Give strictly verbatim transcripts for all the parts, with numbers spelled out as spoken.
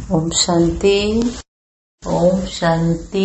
ओम शांति ओम शांति।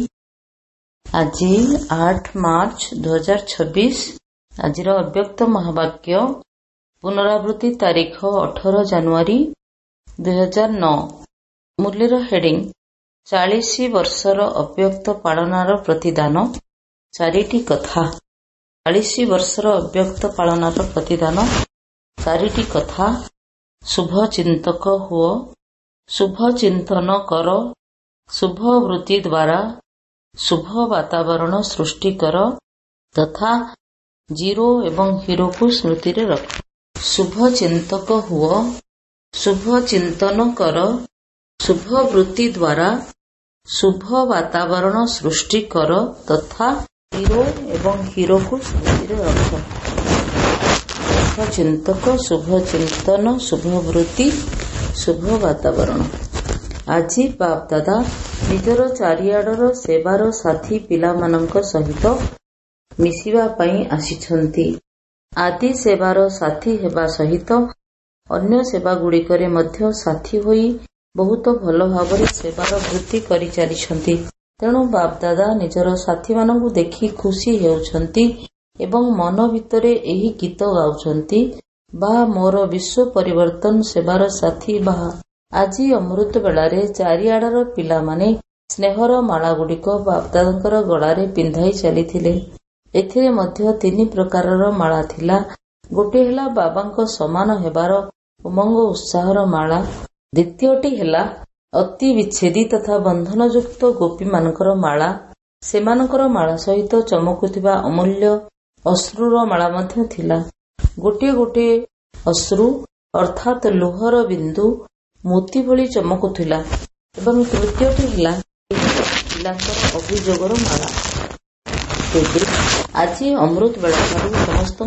आज आठ मार्च दो हजार छब्बीस। आज अव्यक्त महावाक्य पुनरावृत्ति तारीख अठारह जानुआरी दुई हजार नौ। मूल्यर हेडिंग चालीस वर्षर अव्यक्त पालनार प्रतिदान। चारिटी कथा। चालीस वर्षर अव्यक्त पालनार प्रतिदान चारिटी कथा। शुभ चिंतक हुओ, शुभ चिंतन कर, शुभ वृत्ति द्वारा शुभ वातावरण सृष्टि कर तथा जीरो एवं हीरो को स्मृति रे रख। शुभ चिंतक हुओ, शुभ चिंतन कर, शुभ वृत्ति द्वारा शुभ वातावरण सृष्टि कर तथा जीरो एवं हीरो को स्मृति रे रख। शुभ चिंतक, शुभ चिंतन, शुभ वृत्ति, शुभ वातावरण। आज बाप दादा निजर चारिआडर सेवार साथी पिलामानंक सहित मिसिबा पई आसिछंती। आदि सेवार साथी हेबा सहित अन्य सेवा गुड़िकरे मध्य साथी होई बहुत भल भावरे सेवार वृत्ति करि चलिछंती। तेणु बाप दादा निजर साथी मानंकु देखि खुशी हेउछंती एवं मन भितरे एही गीत गाउछंती, बा मोर विश्व परिवर्तन सेवार साथी बा। आज अमृत बेलारे चारिआडर पिलामाने स्नेहर माला गुड़िक बापदादांकर गଳାରେ पिंधाई चलिथिले। एथिरे मध्य तीन प्रकारर माला थिला। गोटे हेला बाबांक समान हेबार उमंग उत्साहर माला। द्वितीयटी हेला अति विच्छेदी तथा बंधनयुक्त गोपी मानकर माला। सेमानकर माला सहित चमकुथिबा अमूल्य अश्रुर माला मध्य थिला। गोटे गोटे अश्रु अर्थात लुहर बिंदु मोती भली चमकुथिला। एवं तृतीयटी हेला पिलांकर अभियोगर माला। तेबे आज अमृत बेला ठारू समस्त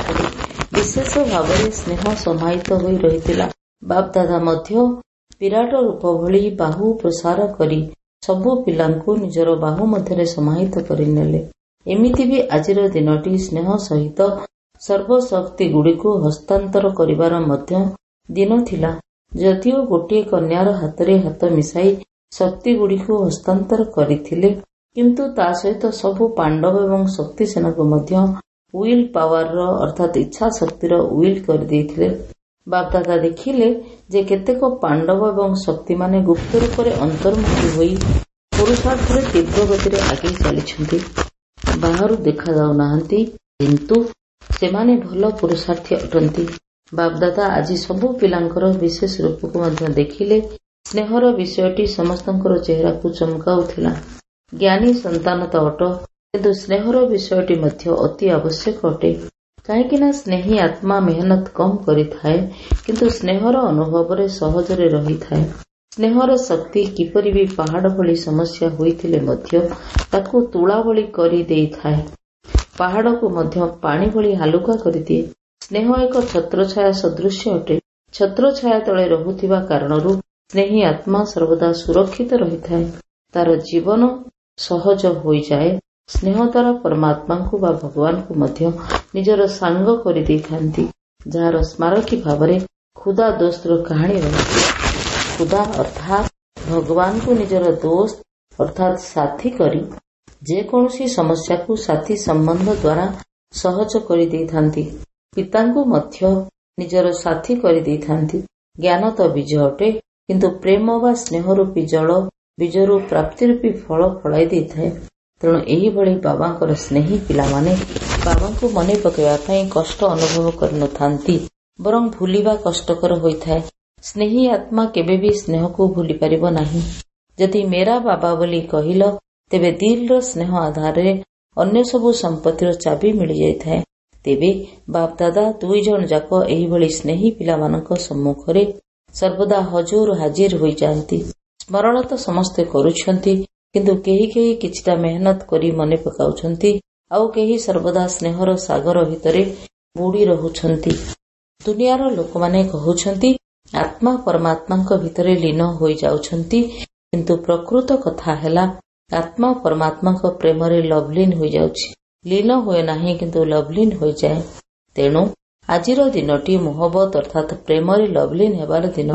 विशेष भाव स्नेह समाहित होई रहितिला। बाप दादा मध्य विराट रूप भली बाहु प्रसार करी सबु पिलांकु निजर बाहु मध्यरे समाहित करिनेले। एमिति भी आजिर दिनटी स्नेह सहित सर्वशक्ति गुड़िको हस्तांतर करिवार मध्य दिन थिला। जदिओ गोटे कन्यार हातरे हाथ मिसाई शक्ति गुड़िको हस्तांतर करिथिले, किंतु ता सहित सबु पांडव एवं शक्ति सेना को मध्य विल पावर अर्थात इच्छा शक्तिर विल कर देथिले। बापदादा देखिले जे केतेक पांडव एवं शक्ति माने गुप्त रूपरे अंतर्मुखी होई पुरुषार्थरे तीव्र गतिरे आगे चलिछंती। बाहरु देखा जाउ नाहंती, किंतु सेमाने भल पुरुषार्थी अटंती। बापदादा आज सबु पिलांकर विशेष रूप को मध्य देखिले। स्नेहर विषयटी समस्तंकर चेहरा को चमकाउथिला। ज्ञानी संतान तो अट, किंतु स्नेहर विषयटी मध्य अति आवश्यक अटे। काहेकि स्नेही आत्मा मेहनत कम करिथाए, किंतु स्नेहर अनुभव रे सहजरे रहिथाए। स्नेहर शक्ति किपरि भी पहाड़ भली समस्या होइथिले मध्य ताकू तुला भली करि देइथाए। पहाड़ को मध्य पानी भली हालुका करिदिए। स्नेह एक छत्रछाया सदृश अटे। छत्रछाया तले रहुथिबा कारणरू स्नेही आत्मा सर्वदा सुरक्षित रहिथाए। तार जीवन सहज होई जाए। स्नेह द्वारा परमात्मा को बा भगवान को मध्य निजर सांग करि देइथांती, जार स्मारकी भावरे खुदा दोस्तर कहानी रही। खुदा अर्थात भगवान को निजर दोस्त अर्थात साथी करी जे कौनसी समस्या को साथी संबंध द्वारा सहज करि देइथांती। पितांको मध्य निजर साथी करि देइथांती। ज्ञान तो बीज अटे, किंतु प्रेम वा स्नेह रूपी जल बीजरू प्राप्ति रूपी फल फलाई देइथाए। तेणु एही भली बाबांकर स्नेही पिलामाने बाबांको मने पकेवा पई कष्ट अनुभव करि नथांती, बरं भूलिबा कष्टकर होइथाए। स्नेही आत्मा केबे भी स्नेह को भूली परिबो नाही। जदि मेरा बाबा बोली कहिल, तेबे दिल स्नेह आधार अन्य सबु संपत्तिर चाबी मिल जाइथाए। तेबे बाप दादा दुई जन जाक एही भली स्नेही पिलामानक सम्मुखरे सर्वदा हजूर हाजिर होई जांती। स्मरण तो समस्ते करुछंती, किंतु केही केही किछिटा मेहनत करी मने पकाउछंती, आउ केही सर्वदा स्नेहर सागर भितरे बुड़ी रहुछंती। दुनियार लोकमाने कहुछंती आत्मा परमात्मांक भितरे लीन होई जाउछंती, किंतु प्रकृत कथा हेला आत्मा परमात्मांक प्रेमरे लवलीन होई जाउछि। लीन हुए नाही, किंतु लवलीन होई जाए। तेणु आजिर दिनटी मोहब्बत अर्थात प्रेमरे लवलीन हेबार दिन।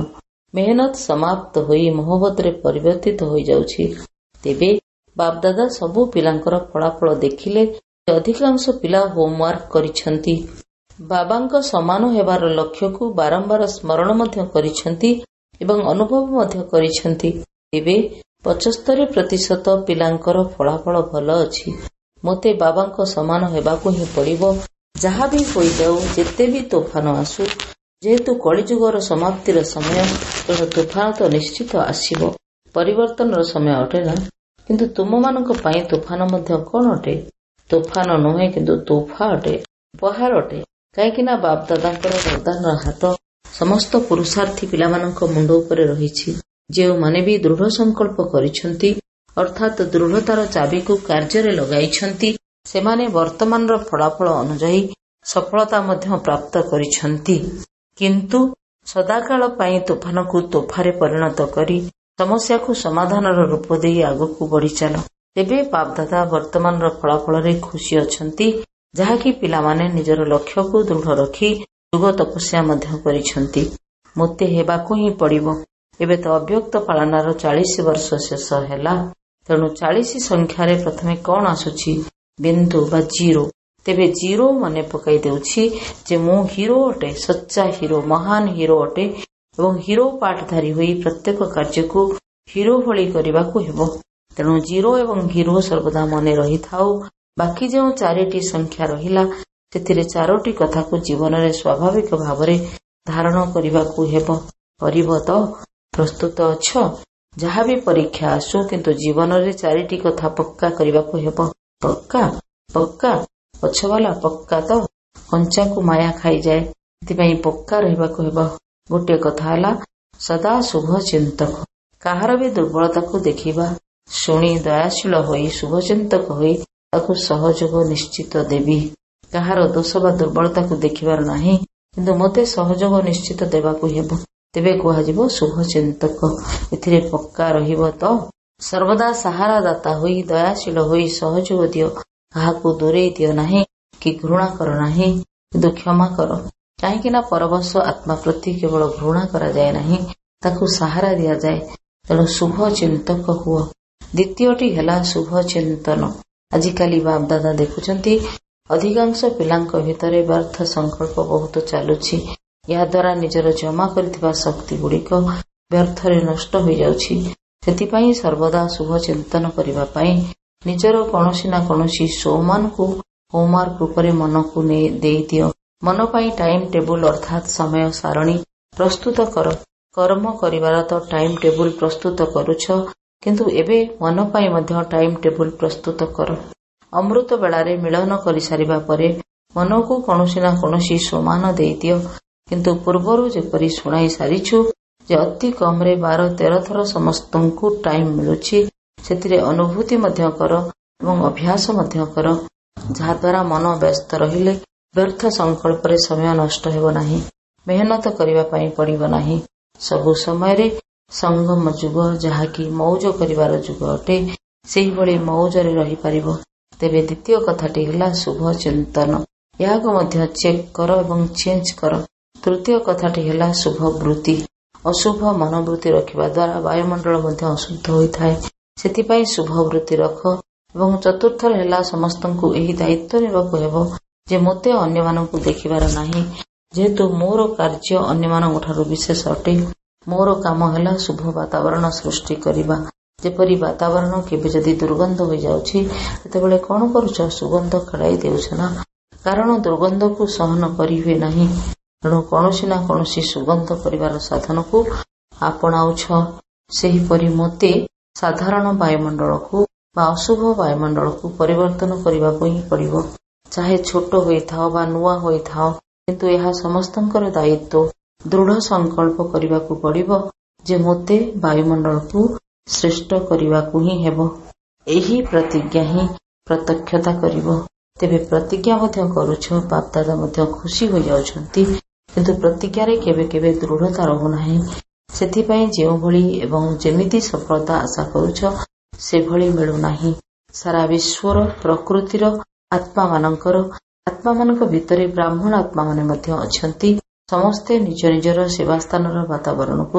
ମେହନତ ସମାପ୍ତ ହୋଇ ମହବତରେ ପରିବର୍ତ୍ତିତ ହୋଇଯାଉଛି। ତେବେ ବାପଦାଦା ସବୁ ପିଲାଙ୍କର ଫଳାଫଳ ଦେଖିଲେ ଅଧିକାଂଶ ପିଲା ହୋମୱାର୍କ କରିଛନ୍ତି, ବାବାଙ୍କ ସମାନ ହେବାର ଲକ୍ଷ୍ୟକୁ ବାରମ୍ବାର ସ୍ମରଣ ମଧ୍ୟ କରିଛନ୍ତି ଏବଂ ଅନୁଭବ ମଧ୍ୟ କରିଛନ୍ତି। ତେବେ ପଚସ୍ତରୀ ପ୍ରତିଶତ ପିଲାଙ୍କର ଫଳାଫଳ ଭଲ ଅଛି। ମୋତେ ବାବାଙ୍କ ସମାନ ହେବାକୁ ହିଁ ପଡ଼ିବ, ଯାହା ବି ହୋଇଯାଉ, ଯେତେ ବି ତୋଫାନ ଆସୁ। ଯେହେତୁ କଳିଯୁଗର ସମାପ୍ତିର ସମୟ, ତେଣୁ ତୋଫାନ ତ ନିଶ୍ଚିତ ଆସିବ। ପରିବର୍ତ୍ତନର ସମୟ ଅଟେ ନା? କିନ୍ତୁ ତୁମମାନଙ୍କ ପାଇଁ ତୋଫାନ ମଧ୍ୟ କ'ଣ ଅଟେ? ତୋଫାନ ନୁହେଁ, କିନ୍ତୁ ତୋହଫା ଅଟେ, ଉପହାର ଅଟେ। କାହିଁକି ନା ବାପଦାଦାଙ୍କର ବରଦାନର ହାତ ସମସ୍ତ ପୁରୁଷାର୍ଥୀ ପିଲାମାନଙ୍କ ମୁଣ୍ଡ ଉପରେ ରହିଛି। ଯେଉଁମାନେ ବି ଦୃଢ଼ ସଂକଳ୍ପ କରିଛନ୍ତି, ଅର୍ଥାତ୍ ଦୃଢ଼ତାର ଚାବିକୁ କାର୍ଯ୍ୟରେ ଲଗାଇଛନ୍ତି, ସେମାନେ ବର୍ତ୍ତମାନର ଫଳାଫଳ ଅନୁଯାୟୀ ସଫଳତା ମଧ୍ୟ ପ୍ରାପ୍ତ କରିଛନ୍ତି। କିନ୍ତୁ ସଦାକାଳ ପାଇଁ ତୋଫାନକୁ ତୋହଫାରେ ପରିଣତ କରି ସମସ୍ୟାକୁ ସମାଧାନର ରୂପ ଦେଇ ଆଗକୁ ବଢ଼ିଚାଲ। ତେବେ ବାପଦାଦା ବର୍ତ୍ତମାନର ଫଳାଫଳରେ ଖୁସି ଅଛନ୍ତି, ଯାହାକି ପିଲାମାନେ ନିଜର ଲକ୍ଷ୍ୟକୁ ଦୃଢ଼ ରଖି ଯୁଗ ତପସ୍ୟା ମଧ୍ୟ କରିଛନ୍ତି। ମୋତେ ହେବାକୁ ହିଁ ପଡ଼ିବ। ଏବେ ତ ଅବ୍ୟକ୍ତ ପାଳନାର ଚାଳିଶ ବର୍ଷ ଶେଷ ହେଲା। ତେଣୁ ଚାଳିଶ ସଂଖ୍ୟାରେ ପ୍ରଥମେ କ'ଣ ଆସୁଛି? ବିନ୍ଦୁ ବା ଜିରୋ। ତେବେ ଜିରୋ ମନେ ପକାଇ ଦେଉଛି ଯେ ମୁଁ ହିରୋ ଅଟେ, ସଚ୍ଚା ହିରୋ, ମହାନ ହିରୋ ଅଟେ ଏବଂ ହିରୋ ପାଠଧାରୀ ହୋଇ ପ୍ରତ୍ୟେକ କାର୍ଯ୍ୟକୁ ହିରୋ ଭଳି କରିବାକୁ ହେବ। ତେଣୁ ଜିରୋ ଏବଂ ହିରୋ ସର୍ବଦା ମନେ ରହିଥାଉ। ବାକି ଯେଉଁ ଚାରିଟି ସଂଖ୍ୟା ରହିଲା, ସେଥିରେ ଚାରୋଟି କଥାକୁ ଜୀବନରେ ସ୍ୱାଭାବିକ ଭାବରେ ଧାରଣ କରିବାକୁ ହେବ। କରିବ ତ? ପ୍ରସ୍ତୁତ ଅଛ? ଯାହା ବି ପରୀକ୍ଷା ଆସୁ, କିନ୍ତୁ ଜୀବନରେ ଚାରିଟି କଥା ପକ୍କା କରିବାକୁ ହେବ। ପକ୍କା? ପକ୍କା? ପଛବାଲା ପକ୍କା ତ? କଞ୍ଚାକୁ ମାୟା ଖାଇଯାଏ, ସେଥିପାଇଁ ପକ୍କା ରହିବାକୁ ହେବ। ଗୋଟିଏ କଥା ହେଲା ସଦା ଶୁଭ ଚିନ୍ତକ। କାହାର ବି ଦୁର୍ବଳତାକୁ ଦେଖିବା, ଶୁଣି ଦୟାଶୀଳ ହୋଇ ଶୁଭଚିନ୍ତକ ହୋଇ ତାକୁ ସହଯୋଗ ନିଶ୍ଚିତ ଦେବି। କାହାର ଦୋଷ ବା ଦୁର୍ବଳତାକୁ ଦେଖିବାର ନାହିଁ, କିନ୍ତୁ ମୋତେ ସହଯୋଗ ନିଶ୍ଚିତ ଦେବାକୁ ହେବ। ତେବେ କୁହାଯିବ ଶୁଭଚିନ୍ତକ। ଏଥିରେ ପକ୍କା ରହିବ ତ? ସର୍ବଦା ସାହାରା ଦାତା ହୋଇ ଦୟାଶୀଳ ହୋଇ ସହଯୋଗ ଦିଅ। କାହାକୁ ଦୂରେଇ ଦିଅ ନାହିଁ କି ଘୃଣା କର ନାହିଁ, କିନ୍ତୁ କ୍ଷମା କର। କାହିଁକି ନା ପରବଶ ଆତ୍ମା ପ୍ରତି କେବଳ ଘୃଣା କରାଯାଏ ନାହିଁ, ତାକୁ ସାହାରା ଦିଆଯାଏ। ତେଣୁ ଶୁଭ ଚିନ୍ତକ ହୁଅ। ଦ୍ୱିତୀୟଟି ହେଲା ଶୁଭ ଚିନ୍ତନ। ଆଜିକାଲି ବାପଦାଦା ଦେଖୁଛନ୍ତି ଅଧିକାଂଶ ପିଲାଙ୍କ ଭିତରେ ବ୍ୟର୍ଥ ସଂକଳ୍ପ ବହୁତ ଚାଲୁଛି। ଏହାଦ୍ୱାରା ନିଜର ଜମା କରିଥିବା ଶକ୍ତି ଗୁଡ଼ିକ ବ୍ୟର୍ଥରେ ନଷ୍ଟ ହୋଇଯାଉଛି। ସେଥିପାଇଁ ସର୍ବଦା ଶୁଭ ଚିନ୍ତନ କରିବା ପାଇଁ ନିଜର କୌଣସି ନା କୌଣସି ସୋମାନକୁ ହୋମୱାର୍କ ରୂପରେ ମନକୁ ଦେଇଦିଅ। ମନ ପାଇଁ ଟାଇମ୍ ଟେବୁଲ ଅର୍ଥାତ୍ ସମୟ ସାରଣୀ ପ୍ରସ୍ତୁତ କର। କର୍ମ କରିବାର ତ ଟାଇମ୍ ଟେବୁଲ ପ୍ରସ୍ତୁତ କରୁଛ, କିନ୍ତୁ ଏବେ ମନ ପାଇଁ ମଧ୍ୟ ଟାଇମ୍ ଟେବୁଲ ପ୍ରସ୍ତୁତ କର। ଅମୃତ ବେଳାରେ ମିଳନ କରିସାରିବା ପରେ ମନକୁ କୌଣସି ନା କୌଣସି ସୋମାନ ଦେଇଦିଅ। କିନ୍ତୁ ପୂର୍ବରୁ ଯେପରି ଶୁଣାଇ ସାରିଛୁ ଯେ ଅତି କମରେ ବାର ତେର ଥର ସମସ୍ତଙ୍କୁ ଟାଇମ୍ ମିଳୁଛି, ସେଥିରେ ଅନୁଭୂତି ମଧ୍ୟ କର ଏବଂ ଅଭ୍ୟାସ ମଧ୍ୟ କର, ଯାହାଦ୍ୱାରା ମନ ବ୍ୟସ୍ତ ରହିଲେ ବ୍ୟର୍ଥ ସଂକଳ୍ପରେ ସମୟ ନଷ୍ଟ ହେବ ନାହିଁ, ମେହନତ କରିବା ପାଇଁ ପଡ଼ିବ ନାହିଁ। ସବୁ ସମୟରେ ସଙ୍ଗମ ଯୁଗ, ଯାହାକି ମଉଜ କରିବାର ଯୁଗ ଅଟେ, ସେହିଭଳି ମଉଜରେ ରହିପାରିବ। ତେବେ ଦ୍ୱିତୀୟ କଥାଟି ହେଲା ଶୁଭ ଚିନ୍ତନ। ଏହାକୁ ମଧ୍ୟ ଚେକ୍ କର ଏବଂ ଚେଞ୍ଜ କର। ତୃତୀୟ କଥାଟି ହେଲା ଶୁଭ ବୃତ୍ତି। ଅଶୁଭ ମନୋବୃତ୍ତି ରଖିବା ଦ୍ୱାରା ବାୟୁମଣ୍ଡଳ ମଧ୍ୟ ଅଶୁଦ୍ଧ ହୋଇଥାଏ। ସେଥିପାଇଁ ଶୁଭ ବୃତ୍ତି ରଖ। ଏବଂ ଚତୁର୍ଥରେ ହେଲା ସମସ୍ତଙ୍କୁ ଏହି ଦାୟିତ୍ୱ ନେବାକୁ ହେବ ଯେ ମୋତେ ଅନ୍ୟମାନଙ୍କୁ ଦେଖିବାର ନାହିଁ, ଯେହେତୁ ମୋର କାର୍ଯ୍ୟ ଅନ୍ୟମାନଙ୍କଠାରୁ ବିଶେଷ ଅଟେ। ମୋର କାମ ହେଲା ଶୁଭ ବାତାବରଣ ସୃଷ୍ଟି କରିବା। ଯେପରି ବାତାବରଣ କେବେ ଯଦି ଦୁର୍ଗନ୍ଧ ହୋଇଯାଉଛି, ସେତେବେଳେ କ'ଣ କରୁଛ? ସୁଗନ୍ଧ ଖେଳାଇ ଦେଉଛ ନା? କାରଣ ଦୁର୍ଗନ୍ଧକୁ ସହନ କରିହୁଏ ନାହିଁ। ତେଣୁ କୌଣସି ନା କୌଣସି ସୁଗନ୍ଧ କରିବାର ସାଧନକୁ ଆପଣାଉଛ। ସେହିପରି ମୋତେ ସାଧାରଣ ବାୟୁମଣ୍ଡଳକୁ ବା ଅଶୁଭ ବାୟୁମଣ୍ଡଳକୁ ପରିବର୍ତ୍ତନ କରିବାକୁ ହିଁ ପଡ଼ିବ। ଚାହେ ଛୋଟ ହୋଇଥାଅ ବା ନୂଆ ହୋଇଥାଅ, କିନ୍ତୁ ଏହା ସମସ୍ତଙ୍କର ଦାୟିତ୍ୱ। ଦୃଢ଼ ସଂକଳ୍ପ କରିବାକୁ ପଡ଼ିବ ଯେ ମୋତେ ବାୟୁମଣ୍ଡଳକୁ ଶ୍ରେଷ୍ଠ କରିବାକୁ ହିଁ ହେବ। ଏହି ପ୍ରତିଜ୍ଞା ହିଁ ପ୍ରତ୍ୟକ୍ଷତା କରିବ। ତେବେ ପ୍ରତିଜ୍ଞା ମଧ୍ୟ କରୁଛ, ବାପଦାଦା ମଧ୍ୟ ଖୁସି ହୋଇଯାଉଛନ୍ତି, କିନ୍ତୁ ପ୍ରତିଜ୍ଞାରେ କେବେ କେବେ ଦୃଢ଼ତା ରହୁନାହିଁ। ସେଥିପାଇଁ ଯେଉଁଭଳି ଏବଂ ଯେମିତି ସଫଳତା ଆଶା କରୁଛ, ସେଭଳି ମିଳୁନାହିଁ। ସାରା ବିଶ୍ୱର ପ୍ରକୃତିର ଆତ୍ମାମାନଙ୍କର ଆତ୍ମାମାନଙ୍କ ଭିତରେ ବ୍ରାହ୍ମଣ ଆତ୍ମାମାନେ ମଧ୍ୟ ଅଛନ୍ତି। ସମସ୍ତେ ନିଜ ନିଜର ସେବାସ୍ଥାନର ବାତାବରଣକୁ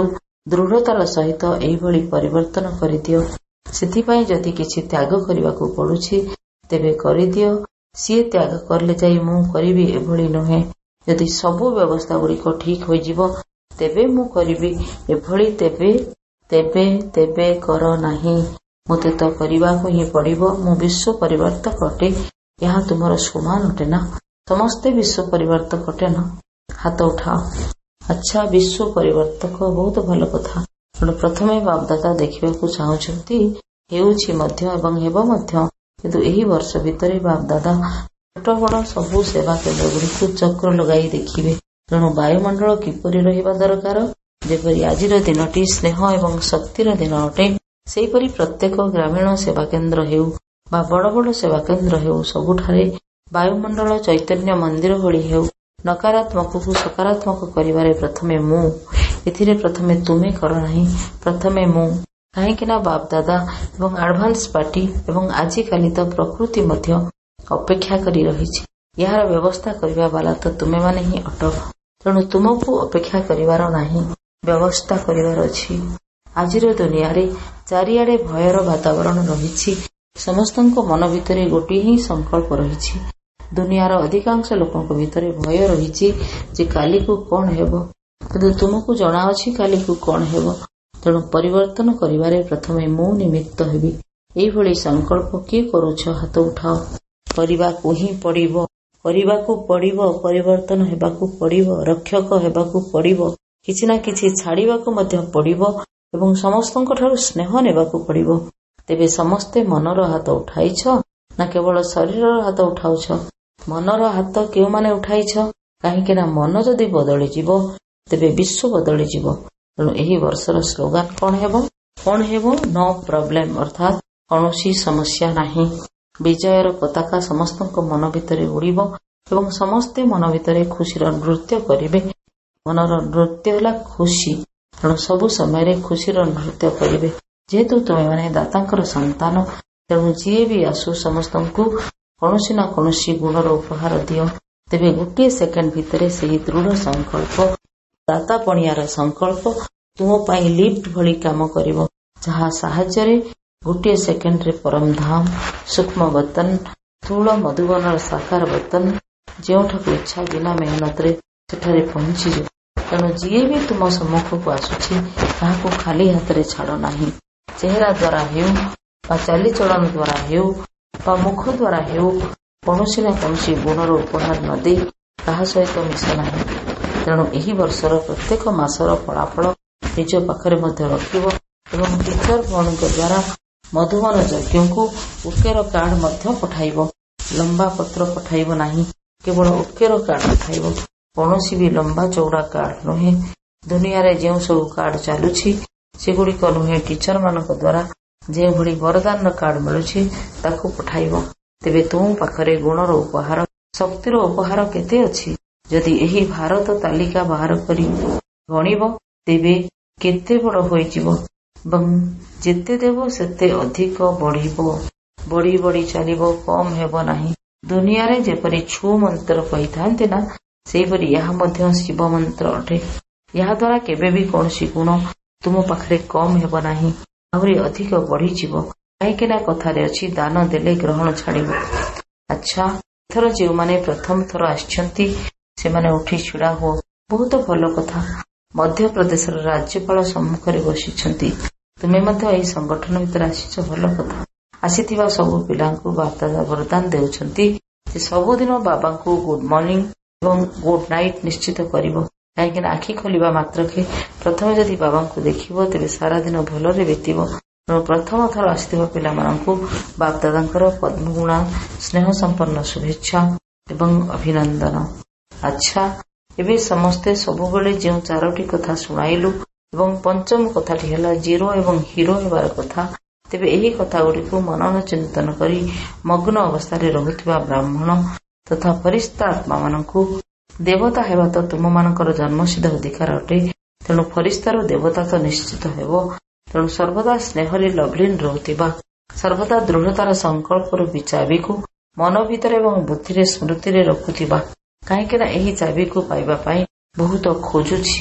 ଦୃଢ଼ତାର ସହିତ ଏଇଭଳି ପରିବର୍ତ୍ତନ କରିଦିଅ। ସେଥିପାଇଁ ଯଦି କିଛି ତ୍ୟାଗ କରିବାକୁ ପଡୁଛି ତେବେ କରିଦିଅ। ସିଏ ତ୍ୟାଗ କଲେ ଯାଇ ମୁଁ କରିବି ଏଭଳି ନୁହେଁ। ଯଦି ସବୁ ବ୍ୟବସ୍ଥା ଗୁଡ଼ିକ ଠିକ୍ ହୋଇଯିବ ତେବେ ମୁଁ କରିବି ଏଭଳି ତେବେ ତେବେ ତେବେ କର ନାହିଁ। ମୋତେ ତ କରିବାକୁ ହିଁ ପଡ଼ିବ। ମୁଁ ବିଶ୍ୱ ପରିବର୍ତ୍ତକ ଅଟେ। ଏହା ତୁମର ସମାନ ଅଟେ ନା? ସମସ୍ତେ ବିଶ୍ୱ ପରିବର୍ତ୍ତକ ଅଟେ ନା? ହାତ ଉଠାଅ। ଆଚ୍ଛା, ବିଶ୍ୱ ପରିବର୍ତ୍ତକ, ବହୁତ ଭଲ କଥା। ତେଣୁ ପ୍ରଥମେ ବାପଦାଦା ଦେଖିବାକୁ ଚାହୁଁଛନ୍ତି, ହେଉଛି ମଧ୍ୟ ଏବଂ ହେବ ମଧ୍ୟ। କିନ୍ତୁ ଏହି ବର୍ଷ ଭିତରେ ବାପଦାଦା ଛୋଟ ବଡ଼ ସବୁ ସେବା କେନ୍ଦ୍ରଗୁଡ଼ିକୁ ଚକ୍ର ଲଗାଇ ଦେଖିବେ। ତେଣୁ ବାୟୁମଣ୍ଡଳ କିପରି ରହିବା ଦରକାର? ଯେପରି ଆଜିର ଦିନଟି ସ୍ନେହ ଏବଂ ଶକ୍ତିର ଦିନ ଅଟେ, ସେହିପରି ପ୍ରତ୍ୟେକ ଗ୍ରାମୀଣ ସେବାକେନ୍ଦ୍ର ହେଉ ବା ବଡ଼ ବଡ଼ ସେବାକେନ୍ଦ୍ର ହେଉ, ସବୁଠାରେ ବାୟୁମଣ୍ଡଳ ଚୈତନ୍ୟ ମନ୍ଦିର ଭଳି ହେଉ। ନକାରାତ୍ମକକୁ ସକାରାତ୍ମକ କରିବାରେ ପ୍ରଥମେ ମୁଁ, ଏଥିରେ ପ୍ରଥମେ ତୁମେ କର ନାହିଁ, ପ୍ରଥମେ ମୁଁ। କାହିଁକି ନା ବାପଦାଦା ଏବଂ ଆଡଭାନ୍ସ ପାର୍ଟି ଏବଂ ଆଜିକାଲି ତ ପ୍ରକୃତି ମଧ୍ୟ ଅପେକ୍ଷା କରି ରହିଛି। ଏହାର ବ୍ୟବସ୍ଥା କରିବା ବାଲା ତ ତୁମେମାନେ ହିଁ ଅଟ। ତେଣୁ ତୁମକୁ ଅପେକ୍ଷା କରିବାର ନାହିଁ, ବ୍ୟବସ୍ଥା କରିବାର ଅଛି। ଆଜିର ଦୁନିଆରେ ଚାରିଆଡ଼େ ଭୟର ବାତାବରଣ ରହିଛି। ସମସ୍ତଙ୍କ ମନ ଭିତରେ ଗୋଟିଏ ହିଁ ସଂକଳ୍ପ ରହିଛି। ଦୁନିଆର ଅଧିକାଂଶ ଲୋକଙ୍କ ଭିତରେ ଭୟ ରହିଛି ଯେ କାଲିକୁ କଣ ହେବ। କିନ୍ତୁ ତୁମକୁ ଜଣାଅଛି କାଲିକୁ କଣ ହେବ। ତେଣୁ ପରିବର୍ତ୍ତନ କରିବାରେ ପ୍ରଥମେ ମୁଁ ନିମିତ୍ତ ହେବି। ଏଇଭଳି ସଂକଳ୍ପ କିଏ କରୁଛ? ହାତ ଉଠାଅ। କରିବାକୁ ହିଁ ପଡ଼ିବ, କରିବାକୁ ପଡ଼ିବ, ପରିବର୍ତ୍ତନ ହେବାକୁ ପଡ଼ିବ, ରକ୍ଷକ ହେବାକୁ ପଡ଼ିବ, କିଛି ନା କିଛି ଛାଡ଼ିବାକୁ ମଧ୍ୟ ପଡ଼ିବ ଏବଂ ସମସ୍ତଙ୍କଠାରୁ ସ୍ନେହ ନେବାକୁ ପଡ଼ିବ। ତେବେ ସମସ୍ତେ ମନର ହାତ ଉଠାଇଛ ନା କେବଳ ଶରୀରର ହାତ ଉଠାଉଛ? ମନର ହାତ କେଉଁମାନେ ଉଠାଇଛ? କାହିଁକି ନା ମନ ଯଦି ବଦଳିଯିବ ତେବେ ବିଶ୍ୱ ବଦଳିଯିବ। ତେଣୁ ଏହି ବର୍ଷର ସ୍ଲୋଗାନ କଣ ହେବ? କଣ ହେବ? ନୋ ପ୍ରୋବ୍ଲେମ, ଅର୍ଥାତ୍ କୌଣସି ସମସ୍ୟା ନାହିଁ। ବିଜୟର ପତାକା ସମସ୍ତଙ୍କ ମନ ଭିତରେ ଉଡ଼ିବ ଏବଂ ସମସ୍ତେ ମନ ଭିତରେ ଖୁସିର ନୃତ୍ୟ କରିବେ। ମନର ନୃତ୍ୟ ହେଲା ଖୁସି। ତେଣୁ ସବୁ ସମୟରେ ଖୁସିର ନୃତ୍ୟ କରିବେ। ଯେହେତୁ ତୁମେମାନେ ଦାତାଙ୍କର ସନ୍ତାନ, ତେଣୁ ଯିଏ ବି ଆସୁ ସମସ୍ତଙ୍କୁ କୌଣସି ନା କୌଣସି ଗୁଣର ଉପହାର ଦିଅ। ତେବେ ଗୋଟିଏ ସେକେଣ୍ଡ ଭିତରେ ସେହି ଦୃଢ଼ ସଂକଳ୍ପ, ଦାତାପଣିଆର ସଂକଳ୍ପ ତୁମ ପାଇଁ ଲିଫ୍ଟ ଭଳି କାମ କରିବ, ଯାହା ସାହାଯ୍ୟରେ ଗୋଟିଏ ସେକେଣ୍ଡରେ ପରମଧାମ, ସୂକ୍ଷ୍ମ ବତନ, ସ୍ଥୂଳ ମଧୁବନର ସାକାର ବତନ, ଯେଉଁଠାକୁ ଇଚ୍ଛା ବିନା ମେହନତରେ ସେଠାରେ ପହଞ୍ଚିଯିବ। ତେଣୁ ଯିଏ ବି ତୁମ ସମ୍ମୁଖକୁ ଆସୁଛି ତାହାକୁ ଖାଲି ହାତରେ ଛାଡ଼ ନାହିଁ। ଚେହେରା ଦ୍ୱାରା ହେଉ ବା ଚାଲିଚଳନ ଦ୍ୱାରା ହେଉ ବା ମୁଖ ଦ୍ୱାରା ହେଉ, କୌଣସି ନା କୌଣସି ଗୁଣର ଉପହାର ନ ଦେଇ କାହା ସହିତ ମିଶ ନାହିଁ। ତେଣୁ ଏହି ବର୍ଷର ପ୍ରତ୍ୟେକ ମାସର ଫଳାଫଳ ନିଜ ପାଖରେ ମଧ୍ୟ ରଖିବ ଏବଂ ଟିଚର ଭଉଣୀଙ୍କ ଦ୍ୱାରା ମଧୁବନ ଯଜ୍ଞକୁ ଓକେର କାର୍ଡ ମଧ୍ୟ ପଠାଇବ। ଲମ୍ବା ପତ୍ର ପଠାଇବ ନାହିଁ, କେବଳ ଓକେର କାର୍ଡ ପଠାଇବ। କୌଣସି ବି ଲମ୍ବା ଚଉଡ଼ା କାର୍ଡ ନୁହେଁ। ଦୁନିଆରେ ଯେଉଁ ସବୁ କାର୍ଡ ଚାଲୁଛି ସେଗୁଡ଼ିକ ନୁହେଁ। ଟିଚରମାନଙ୍କ ଦ୍ୱାରା ଯେଉଁଭଳି ବରଦାନର କାର୍ଡ ମିଳୁଛି ତାକୁ ପଠାଇବ। ତେବେ ତୁମ ପାଖରେ ଗୁଣର ଉପହାର, ଶକ୍ତିର ଉପହାର କେତେ ଅଛି? ଯଦି ଏହି ଭାରତ ତାଲିକା ବାହାର କରି ଗଣିବ ତେବେ କେତେ ବଡ଼ ହୋଇଯିବ ଏବଂ ଯେତେ ଦେବ ସେତେ ଅଧିକ ବଢ଼ିବ। ବଢ଼ି ବଢ଼ି ଚାଲିବ, କମ୍ ହେବ ନାହିଁ। ଦୁନିଆରେ ଯେପରି ଛୁ ମନ୍ତ୍ର କହିଥାନ୍ତି ନା, ସେହିପରି ଏହା ମଧ୍ୟ ଶିବ ମନ୍ତ୍ର ଅଟେ। ଏହାଦ୍ୱାରା କେବେ ବି କୌଣସି ଗୁଣ ତୁମ ପାଖରେ କମ୍ ହେବ ନାହିଁ, ଆହୁରି ଅଧିକ ବଢ଼ିଯିବ। କାହିଁକି ନା କଥାରେ ଅଛି, ଦାନ ଦେଲେ ଗ୍ରହଣ ଛାଡ଼ିବ। ଆଚ୍ଛା, ଏଥର ଯେଉଁମାନେ ପ୍ରଥମ ଥର ଆସିଛନ୍ତି ସେମାନେ ଉଠି ଛିଡ଼ା ହୁଅ। ବହୁତ ଭଲ କଥା। ମଧ୍ୟପ୍ରଦେଶର ରାଜ୍ୟପାଳ ସମ୍ମୁଖରେ ବସିଛନ୍ତି। ତୁମେ ମଧ୍ୟ ଏହି ସଂଗଠନ ଭିତରେ ଆସିଛ, ଭଲ କଥା। ଆସିଥିବା ସବୁ ପିଲାଙ୍କୁ ବାପଦାଦା ବରଦାନ ଦେଉଛନ୍ତି ଯେ ସବୁଦିନ ବାବାଙ୍କୁ ଗୁଡ୍ ମର୍ଣ୍ଣିଂ ଏବଂ ଗୁଡ୍ ନାଇଟ୍ ନିଶ୍ଚିତ କରିବ। କାହିଁକି ନା ଆଖି ଖୋଲିବା ମାତ୍ରକେ ପ୍ରଥମେ ଯଦି ବାବାଙ୍କୁ ଦେଖିବ ତେବେ ସାରା ଦିନ ଭଲରେ ବିତିବ। ତେଣୁ ପ୍ରଥମ ଥର ଆସିଥିବା ପିଲାମାନଙ୍କୁ ବାପଦାଦାଙ୍କର ପଦ୍ମଗୁଣା ସ୍ନେହ ସମ୍ପନ୍ନ ଶୁଭେଚ୍ଛା ଏବଂ ଅଭିନନ୍ଦନ। ଆଚ୍ଛା, ଏବେ ସମସ୍ତେ ସବୁବେଳେ ଯେଉଁ ଚାରୋଟି କଥା ଶୁଣାଇଲୁ ଏବଂ ପଞ୍ଚମ କଥାଟି ହେଲା ଜିରୋ ଏବଂ ହିରୋ ହେବାର କଥା। ତେବେ ଏହି କଥାଗୁଡ଼ିକୁ ମନନ ଚିନ୍ତନ କରି ମଗ୍ନ ଅବସ୍ଥାରେ ରହୁଥିବା ବ୍ରାହ୍ମଣ ତଥା ଫରିସ୍ତା ଆତ୍ମାମାନଙ୍କୁ ଦେବତା ହେବା ତ ତୁମମାନଙ୍କର ଜନ୍ମସିଦ୍ଧ ଅଧିକାର ଅଟେ। ତେଣୁ ଫରିସ୍ତାରୁ ଦେବତା ତ ନିଶ୍ଚିତ ହେବ। ତେଣୁ ସର୍ବଦା ସ୍ନେହରେ ଲଭ୍ଲିନ୍ ରହୁଥିବା, ସର୍ବଦା ଦୃଢ଼ତାର ସଂକଳ୍ପରୁ ବି ଚାବିକୁ ମନ ଭିତରେ ଏବଂ ବୁଦ୍ଧିରେ ସ୍ମୃତିରେ ରଖୁଥିବା। କାହିଁକି ନା ଏହି ଚାବିକୁ ପାଇବା ପାଇଁ ବହୁତ ଖୋଜୁଛି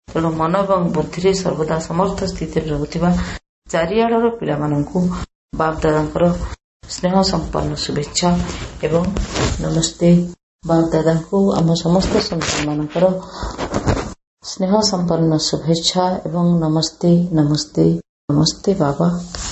ତେଣୁ ମନ ଏବଂ ବୁଦ୍ଧିରେ ସର୍ବଦା ସମର୍ଥ ସ୍ଥିତିରେ ରହୁଥିବା ଚାରିଆଡର ପିଲାମାନଙ୍କୁ ବାପ୍ ଦାଦାଙ୍କର ସ୍ନେହ ସମ୍ପନ୍ନ ଶୁଭେଚ୍ଛା ଏବଂ ନମସ୍ତେ। ବାପ୍ ଦାଦାଙ୍କୁ ଆମ ସମସ୍ତ ସନ୍ତାନମାନଙ୍କର ସ୍ନେହ ସମ୍ପନ୍ନ ଶୁଭେଚ୍ଛା ଏବଂ ନମସ୍ତେ ନମସ୍ତେ ନମସ୍ତେ। ବାବା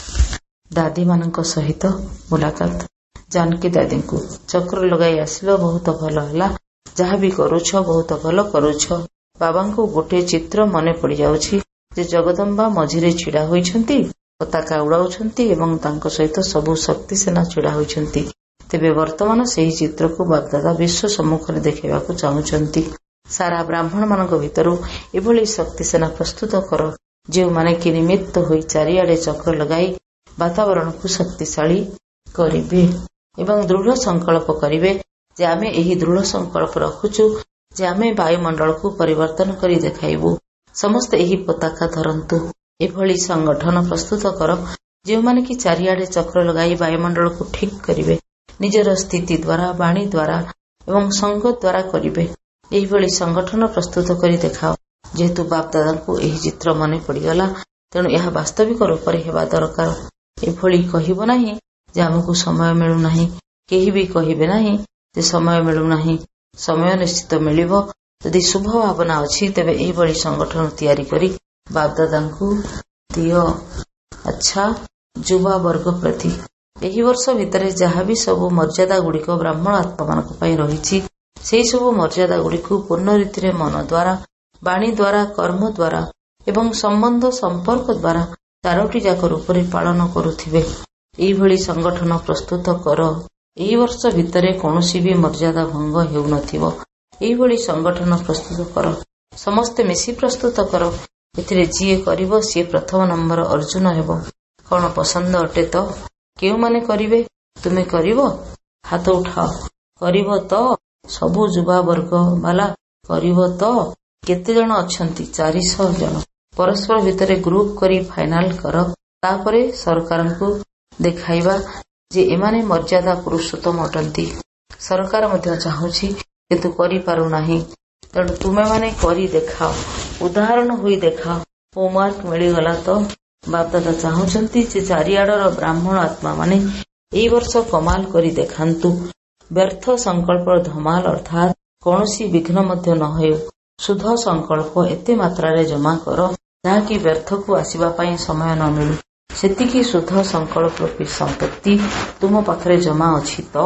ଦାଦୀମାନଙ୍କ ସହିତ ମୁଲାକାତ। ଜାନକୀ ଦାଦୀଙ୍କୁ ଚକ୍ର ଲଗାଇ ଆସିଲ, ବହୁତ ଭଲ ହେଲା। ଯାହା ବି କରୁଛ ବହୁତ ଭଲ କରୁଛ। ବାବାଙ୍କୁ ଗୋଟିଏ ଚିତ୍ର ମନେ ପଡିଯାଉଛି ଯେ ଜଗଦମ୍ବା ମଝିରେ ଛିଡା ହୋଇଛନ୍ତି, ପତାକା ଉଡାଉଛନ୍ତି ଏବଂ ତାଙ୍କ ସହିତ ସବୁ ଶକ୍ତି ସେନା ଛିଡା ହୋଇଛନ୍ତି। ତେବେ ବର୍ତ୍ତମାନ ସେହି ଚିତ୍ରକୁ ବାପଦାଦା ବିଶ୍ୱ ସମ୍ମୁଖରେ ଦେଖାଇବାକୁ ଚାହୁଁଛନ୍ତି। ସାରା ବ୍ରାହ୍ମଣମାନଙ୍କ ଭିତରୁ ଏଭଳି ଶକ୍ତି ସେନା ପ୍ରସ୍ତୁତ କର, ଯେଉଁମାନେ କି ନିମିତ୍ତ ହୋଇ ଚାରିଆଡେ ଚକ୍ର ଲଗାଇ ବାତାବରଣକୁ ଶକ୍ତିଶାଳୀ କରିବେ ଏବଂ ଦୃଢ ସଂକଳ୍ପ କରିବେ ଯେ ଆମେ ଏହି ଦୃଢ ସଂକଳ୍ପ ରଖୁଛୁ ଯେ ଆମେ ବାୟୁମଣ୍ଡଳକୁ ପରିବର୍ତ୍ତନ କରି ଦେଖାଇବୁ। ସମସ୍ତେ ଏହି ପତାକା ଧରନ୍ତୁ। ଏଭଳି ସଂଗଠନ ପ୍ରସ୍ତୁତ କର ଯେଉଁମାନେ କି ଚାରିଆଡେ ଚକ୍ର ଲଗାଇ ବାୟୁମଣ୍ଡଳକୁ ଠିକ୍ କରିବେ, ନିଜର ସ୍ଥିତି ଦ୍ୱାରା, ବାଣୀ ଦ୍ୱାରା ଏବଂ ସଙ୍ଗ ଦ୍ୱାରା କରିବେ। ଏହିଭଳି ସଂଗଠନ ପ୍ରସ୍ତୁତ କରି ଦେଖାଅ। ଯେହେତୁ ବାପ୍ ଦାଦାଙ୍କୁ ଏହି ଚିତ୍ର ମନେ ପଡିଗଲା, ତେଣୁ ଏହା ବାସ୍ତବିକ ରୂପରେ ହେବା ଦରକାର। ଏଭଳି କହିବ ନାହିଁ ଯେ ଆମକୁ ସମୟ ମିଳୁନାହିଁ। କେହି ବି କହିବେ ନାହିଁ ଯେ ସମୟ ମିଳୁନାହିଁ। ସମୟ ନିଶ୍ଚିତ ମିଳିବ। ଯଦି ଶୁଭ ଭାବନା ଅଛି ତେବେ ଏହିଭଳି ସଂଗଠନ ତିଆରି କରି ବାପ୍ ଦାଦାଙ୍କୁ ଦିଅ। ଆଚ୍ଛା, ଯୁବା ବର୍ଗ ପ୍ରତି ଏହି ବର୍ଷ ଭିତରେ ଯାହାବି ସବୁ ମର୍ଯ୍ୟାଦା ଗୁଡ଼ିକ ବ୍ରାହ୍ମଣ ଆତ୍ମାମାନଙ୍କ ପାଇଁ ରହିଛି, ସେହି ସବୁ ମର୍ଯ୍ୟାଦା ଗୁଡ଼ିକୁ ପୂର୍ଣ୍ଣ ରୀତିରେ ମନ ଦ୍ୱାରା, ବାଣୀ ଦ୍ୱାରା, କର୍ମ ଦ୍ୱାରା ଏବଂ ସମ୍ବନ୍ଧ ସମ୍ପର୍କ ଦ୍ୱାରା ଚାରୋଟି ଯାକ ରୂପରେ ପାଳନ କରୁଥିବେ। ଏହିଭଳି ସଂଗଠନ ପ୍ରସ୍ତୁତ କର। ଏହି ବର୍ଷ ଭିତରେ କୌଣସି ବି ମର୍ଯ୍ୟାଦା ଭଙ୍ଗ ହେଉନଥିବ। ଏହିଭଳି ସଂଗଠନ ପ୍ରସ୍ତୁତ କର। ସମସ୍ତେ ମିଶି ପ୍ରସ୍ତୁତ କର। ଏଥିରେ ଯିଏ କରିବ ସିଏ ପ୍ରଥମ ନମ୍ବର ଅର୍ଜୁନ ହେବ। କଣ ପସନ୍ଦ ଅଟେ ତ? କେଉଁମାନେ କରିବେ? ତୁମେ କରିବ? ହାତ ଉଠାଅ। କରିବ ତ? ସବୁ ଯୁବା ବର୍ଗ ବାଲା କରିବ ତ? କେତେ ଜଣ ଅଛନ୍ତି? ଚାରିଶହ ଜଣ। ପରସ୍ପର ଭିତରେ ଗ୍ରୁପ କରି ଫାଇନାଲ କର। ତାପରେ ସରକାରଙ୍କୁ ଦେଖାଇବା ଯେ ଏମାନେ ମର୍ଯ୍ୟାଦା ପୁରୁଷୋତ୍ତମ ଅଟନ୍ତି। ସରକାର ମଧ୍ୟ ଚାହୁଁଛି କିନ୍ତୁ କରିପାରୁନାହିଁ। ତେଣୁ ତୁମେମାନେ କରି ଦେଖାଅ, ଉଦାହରଣ ହୋଇ ଦେଖାଅ। ହୋମୱାର୍କ ମିଳିଗଲା ତ? ବାପଦାଦା ଚାହୁଁଛନ୍ତି ଯେ ଚାରିଆଡର ବ୍ରାହ୍ମଣ ଆତ୍ମାମାନେ ଏହି ବର୍ଷ କମାଲ କରି ଦେଖାନ୍ତୁ। ବ୍ୟର୍ଥ ସଂକଳ୍ପ ଧମାଲ ଅର୍ଥାତ୍ କୌଣସି ବିଘ୍ନ ମଧ୍ୟ ନ ହେଉ। ଶୁଦ୍ଧ ସଂକଳ୍ପ ଏତେ ମାତ୍ରାରେ ଜମା କର ଯାହାକି ବ୍ୟର୍ଥକୁ ଆସିବା ପାଇଁ ସମୟ ନ ମିଳୁ। ସେତିକି ଶୁଦ୍ଧ ସଂକଳ୍ପ ସମ୍ପତ୍ତି ତୁମ ପାଖରେ ଜମା ଅଛି ତ?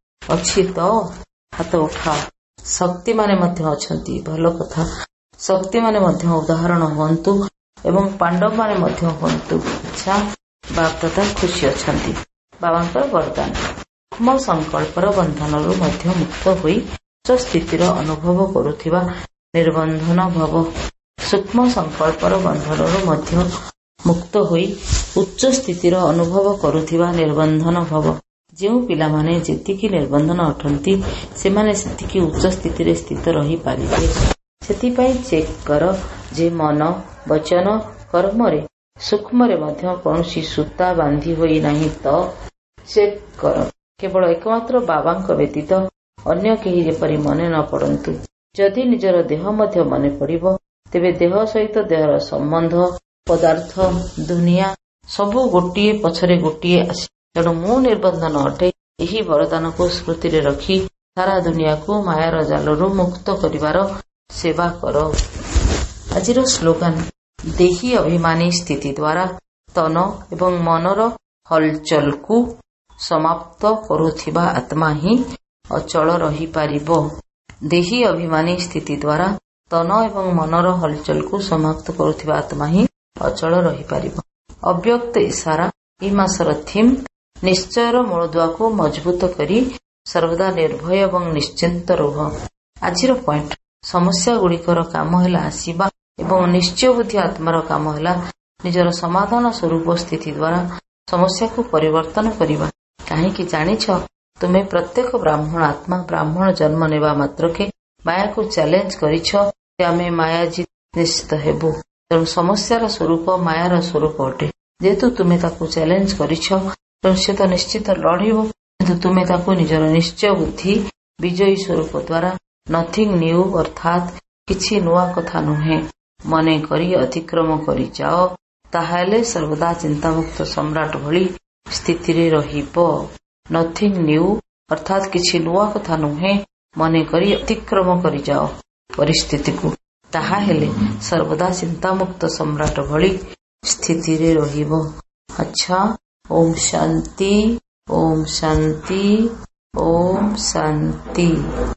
ଅଛି ତ? ହାତ ଉଠାଅ। ଶକ୍ତିମାନେ ମଧ୍ୟ ଅଛନ୍ତି। ଭଲ କଥା। ଶକ୍ତିମାନେ ମଧ୍ୟ ଉଦାହରଣ ହୁଅନ୍ତୁ ଏବଂ ପାଣ୍ଡବମାନେ ମଧ୍ୟ ହୁଅନ୍ତୁ। ଆଚ୍ଛା, ବାପଦାଦା ଖୁସି ଅଛନ୍ତି। ବାବାଙ୍କର ବରଦାନ, ସୂକ୍ଷ୍ମ ସଂକଳ୍ପର ବନ୍ଧନରୁ ମଧ୍ୟ ମୁକ୍ତ ହୋଇ ଉଚ୍ଚ ସ୍ଥିତିର ଅନୁଭବ କରୁଥିବା ନିର୍ବନ୍ଧନ ଭବ। ସୂକ୍ଷ୍ମ ସଂକଳ୍ପର ବନ୍ଧନରୁ ମଧ୍ୟ ମୁକ୍ତ ହୋଇ ଉଚ୍ଚ ସ୍ଥିତିର ଅନୁଭବ କରୁଥିବା ନିର୍ବନ୍ଧନ ଭବ। ଯେଉଁ ପିଲାମାନେ ଯେତିକି ନିର୍ବନ୍ଧନ ଅଟନ୍ତି ସେମାନେ ସେତିକି ଉଚ୍ଚ ସ୍ଥିତିରେ ସ୍ଥିତ ରହିପାରିବେ। ସେଥିପାଇଁ ଚେକ୍ କର ଯେ ମନ, ବଚନ, କର୍ମରେ, ସୂକ୍ଷ୍ମରେ ମଧ୍ୟ କୌଣସି ସୂତା ବାନ୍ଧି ହୋଇ ନାହିଁ ତ? ଚେକ୍ କର। କେବଳ ଏକମାତ୍ର ବାବାଙ୍କ ବ୍ୟତୀତ ଅନ୍ୟ କେହି ଯେପରି ମନେ ନ ପଡନ୍ତୁ। ଯଦି ନିଜର ଦେହ ମଧ୍ୟ ମନେ ପଡିବ ତେବେ ଦେହ ସହିତ ଦେହର ସମ୍ବନ୍ଧ, ପଦାର୍ଥ, ଦୁନିଆ ସବୁ ଗୋଟିଏ ପଛରେ ଗୋଟିଏ ଆସେ। ତେଣୁ ମୁଁ ନିର୍ବନ୍ଧନ ଅଟେ। ଏହି ବରଦାନକୁ ସ୍ମୃତିରେ ରଖି ସାରା ଦୁନିଆକୁ ମାୟାର ଜାଲରୁ ମୁକ୍ତ କରିବାର ସେବା କର। ଆଜିର ସ୍ଲୋଗାନ, ଦେହୀ ଅଭିମାନୀ ସ୍ଥିତି ଦ୍ୱାରା ତନ ଏବଂ ମନର ହଲଚଲକୁ ସମାପ୍ତ କରୁଥିବା ଆତ୍ମା ହିଁ ଅଚଳ ରହିପାରିବ। ଦେହୀ ଅଭିମାନୀ ସ୍ଥିତି ଦ୍ୱାରା ତନ ଏବଂ ମନର ହଲଚଲକୁ ସମାପ୍ତ କରୁଥିବା ଆତ୍ମା ହିଁ ଅଚଳ ରହିପାରିବ। ଅବ୍ୟକ୍ତ ଇସାରା ଏହି ମାସର ଥିମ୍। ନିଶ୍ଚୟର ମୂଳଦୁଆକୁ ମଜବୁତ କରି ସର୍ବଦା ନିର୍ଭୟ ଏବଂ ନିଶ୍ଚିନ୍ତ ରୁହ। ଆଜିର ପଏଣ୍ଟ, ସମସ୍ୟାଗୁଡ଼ିକର କାମ ହେଲା ଆସିବା ଏବଂ ନିଶ୍ଚୟ ବୁଦ୍ଧି ଆତ୍ମାର କାମ ହେଲା ନିଜର ସମାଧାନ ସ୍ୱରୂପ ସ୍ଥିତି ଦ୍ୱାରା ସମସ୍ୟାକୁ ପରିବର୍ତ୍ତନ କରିବା। କାହିଁକି ଜାଣିଛ? ତୁମେ ପ୍ରତ୍ୟେକ ବ୍ରାହ୍ମଣ ଆତ୍ମା ବ୍ରାହ୍ମଣ ଜନ୍ମ ନେବା ମାତ୍ରକେ ମାୟାକୁ ଚ୍ୟାଲେଞ୍ଜ କରିଛ ଯେ ଆମେ ମାୟାଜିତ ନିଶ୍ଚିତ ହେବୁ। ତେଣୁ ସମସ୍ୟାର ସ୍ୱରୂପ ମାୟାର ସ୍ୱରୂପ ଅଟେ। ଯେହେତୁ ତୁମେ ତାକୁ ଚ୍ୟାଲେଞ୍ଜ କରିଛ ତେଣୁ ସେ ତ ନିଶ୍ଚିତ ଲଢ଼ିବ। କିନ୍ତୁ ତୁମେ ତାକୁ ନିଜର ନିଶ୍ଚୟ ବୁଦ୍ଧି ବିଜୟୀ ସ୍ୱରୂପ ଦ୍ୱାରା ନଥିଙ୍ଗ ନ୍ୟୁ ଅର୍ଥାତ୍ କିଛି ନୂଆ କଥା ନୁହେଁ ମନେ କରି ଅତିକ୍ରମ କରି ଯାଅ, ତାହେଲେ ସର୍ବଦା ଚିନ୍ତାମୁକ୍ତ ସମ୍ରାଟ ଭଳି ସ୍ଥିତିରେ ରହିବ। ନଥିଂ ନ୍ୟୁ ଅର୍ଥାତ୍ କିଛି ନୂଆ କଥା ନୁହେଁ, ମନେକରି ଅତିକ୍ରମ କରିଯାଅ ପରିସ୍ଥିତିକୁ, ତାହାହେଲେ ସର୍ବଦା ଚିନ୍ତାମୁକ୍ତ ସମ୍ରାଟ ଭଳି ସ୍ଥିତିରେ ରହିବ। ଆଚ୍ଛା, ଓମ୍ ଶାନ୍ତି, ଓମ୍ ଶାନ୍ତି, ଓମ୍ ଶାନ୍ତି।